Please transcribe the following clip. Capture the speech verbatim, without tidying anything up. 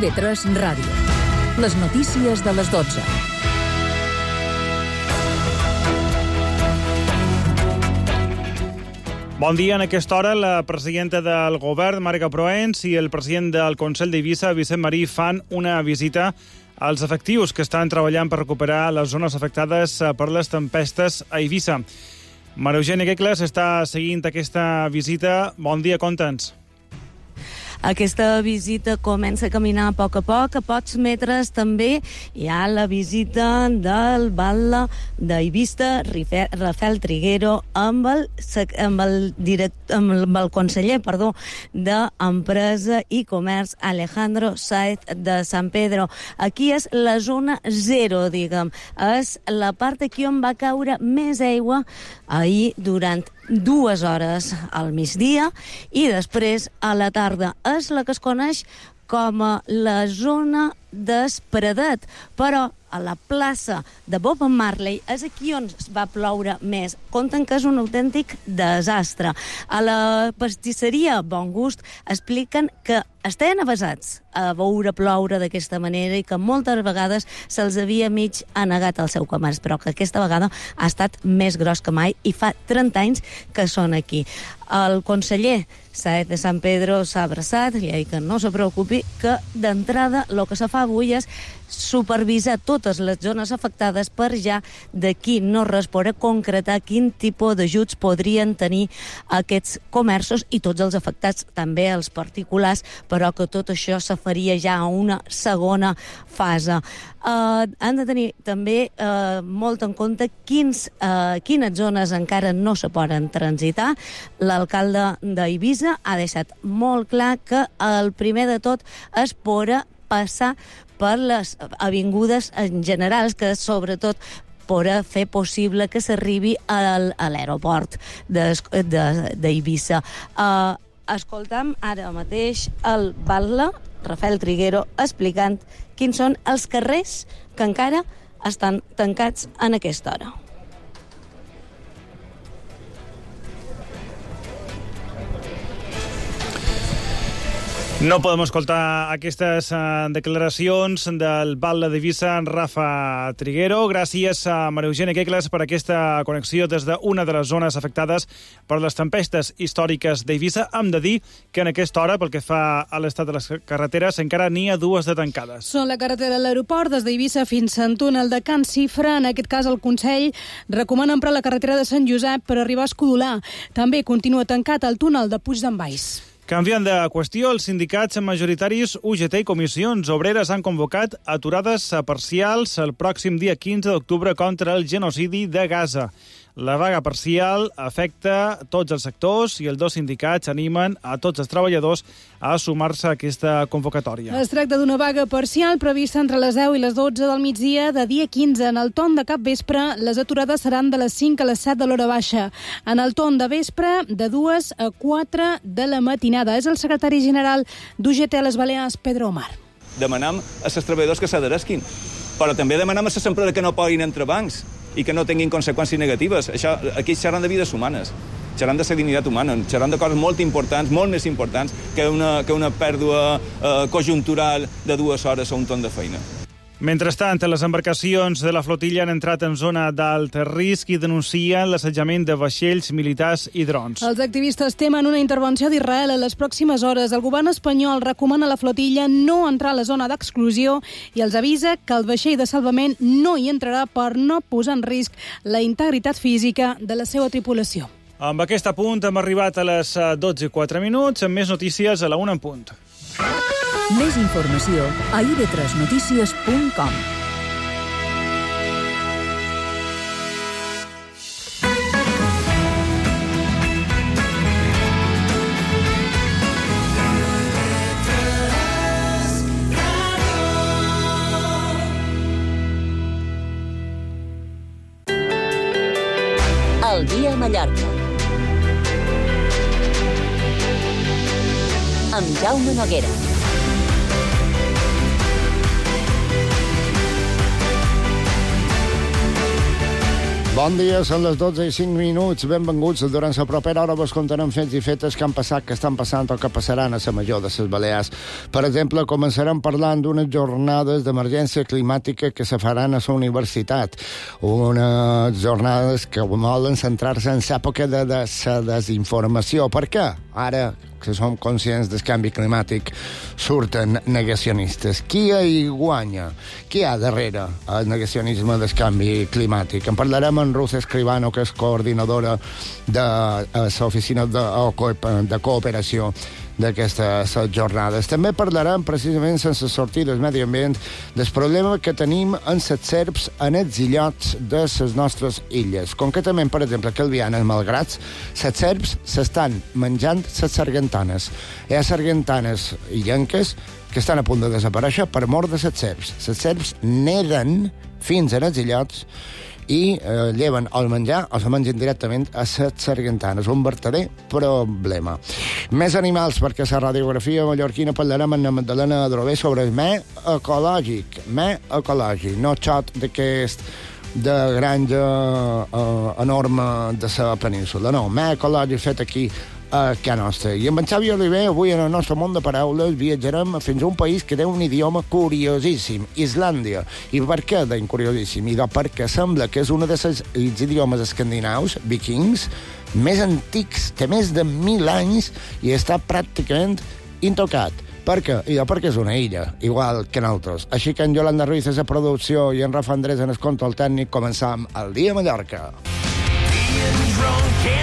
I V tres Ràdio. Les notícies de les dotze. Bon dia. En aquesta hora, la presidenta del govern, Marga Proens, i el president del Consell d'Eivissa, Vicent Marí, fan una visita als efectius que estan treballant per recuperar les zones afectades per les tempestes a Eivissa. Maria Eugènia Quecles està seguint aquesta visita. Bon dia, conta'ns. Aquesta visita comença a caminar a poc a poc. A pocs metres també hi ha la visita del batlle d'Eivissa, Rafael Triguero, amb el, amb el, direct, amb el conseller perdó, d'Empresa i Comerç, Alejandro Sáez de San Pedro. Aquí és la zona zero, diguem. És la part aquí on va caure més aigua ahir durant dues hores al migdia i després a la tarda. És la que es coneix com a la zona d'Espradet, però a la plaça de Bob Marley és aquí on es va ploure més. Compten que és un autèntic desastre. A la pastisseria Bon Gust expliquen que estaven avesats a veure ploure d'aquesta manera i que moltes vegades se'ls havia mig anegat el seu comerç, però que aquesta vegada ha estat més gros que mai i fa trenta anys que són aquí. El conseller Sáez de San Pedro s'ha abraçat i ha dit que no se preocupi, que d'entrada el que se fa avui és supervisar totes les zones afectades per ja d'aquí no res poder concretar quin tipus d'ajuts podrien tenir aquests comerços i tots els afectats, també els particulars, però que tot això se faria ja a una segona fase. Uh, han de tenir també uh, molt en compte quins, uh, quines zones encara no se poden transitar. L'alcalde d'Eivissa ha deixat molt clar que el primer de tot és poder passar per les avingudes en generals, que sobretot poder fer possible que s'arribi a l'aeroport d'Eivissa. Uh, escoltam ara mateix el batlle, Rafael Triguero, explicant quins són els carrers que encara estan tancats en aquesta hora. No podem escoltar aquestes uh, declaracions del batlle d'Eivissa, Rafa Triguero. Gràcies a Maria Eugènia Quecles per aquesta connexió des d'una de les zones afectades per les tempestes històriques d'Eivissa. Hem de dir que en aquesta hora, pel que fa a l'estat de les carreteres, encara n'hi ha dues de tancades. Són la carretera de l'aeroport des d'Eivissa fins a Sant Túnel de Can Cifra. En aquest cas, el Consell recomana emprar la carretera de Sant Josep per arribar a Escodolar. També continua tancat el túnel de Puig d'en Valls. Canviant de qüestió, els sindicats majoritaris U G T i comissions obreres han convocat aturades parcials el pròxim dia quinze d'octubre contra el genocidi de Gaza. La vaga parcial afecta tots els sectors i els dos sindicats animen a tots els treballadors a sumar-se a aquesta convocatòria. Es tracta d'una vaga parcial prevista entre les deu i les dotze del migdia de dia quinze. En el torn de capvespre, les aturades seran de les cinc a les set de l'hora baixa. En el torn de vespre, de dues a quatre de la matinada. És el secretari general d'U G T a les Balears, Pedro Omar. Demanem a els treballadors que s'adheresquin, però també demanem a les empreses que no poguin entre bancs i que no tinguin conseqüències negatives. Això, aquí xerran de vides humanes, xerran de la dignitat humana, xerran de coses molt importants, molt més importants que una, que una pèrdua eh, conjuntural de dues hores o un torn de feina. Mentrestant, les embarcacions de la flotilla han entrat en zona d'alt risc i denuncien l'assetjament de vaixells militars i drons. Els activistes temen una intervenció d'Israel a les pròximes hores. El govern espanyol recomana a la flotilla no entrar a la zona d'exclusió i els avisa que el vaixell de salvament no hi entrarà per no posar en risc la integritat física de la seva tripulació. Amb aquest apunt hem arribat a les dotze i quatre minuts, amb més notícies a la una en punt. Més informació a i ve tres notícies punt com. El dia a Mallorca. Amb Jaume Noguera. Bon dia, són les dotze i cinc minuts. Benvinguts. Durant la propera hora vos contarem fets i fetes que han passat, que estan passant o que passaran a la major de les Balears. Per exemple, començarem parlant d'unes jornades d'emergència climàtica que se faran a la universitat. Unes jornades que volen centrar-se en l'època de la desinformació. Per què? Ara que som conscients del canvi climàtic, surten negacionistes. Qui hi guanya? Qui hi ha darrere el negacionisme del canvi climàtic? En parlarem amb Ruth Escribano, que és coordinadora de l'oficina de, de cooperació d'aquestes jornades. També parlarem, precisament sense sortir del medi ambient, del problema que tenim en les serps en els illots de les nostres illes. Concretament, per exemple, que el Viana, malgrat les serps s'estan menjant les sargantanes. Hi ha sargantanes illenques que estan a punt de desaparèixer per mort de les serps. Les serps neden fins a els illots i eh, lleven el menjar o se mengen directament a les sargantanes. Un verdader problema. Més animals, perquè a la radiografia mallorquina parlarem amb la Magdalena Adrover sobre el me ecològic. Me ecològic, no xot d'aquest de granja eh, enorme de la península. No, me ecològic fet aquí a casa nostra. I amb en Xavi Oliver, avui en el nostre món de paraules, viatjarem fins a un país que té un idioma curiosíssim, Islàndia. I per què deim curiosíssim? I perquè sembla que és un dels idiomes escandinaus, vikings, més antics, té més de mil anys i està pràcticament intocat. Per què? I perquè és una illa, igual que nosaltres. Així que en Yolanda Ruiz és a producció i en Rafa Andrés en el control tècnic, començam el Dia a Mallorca.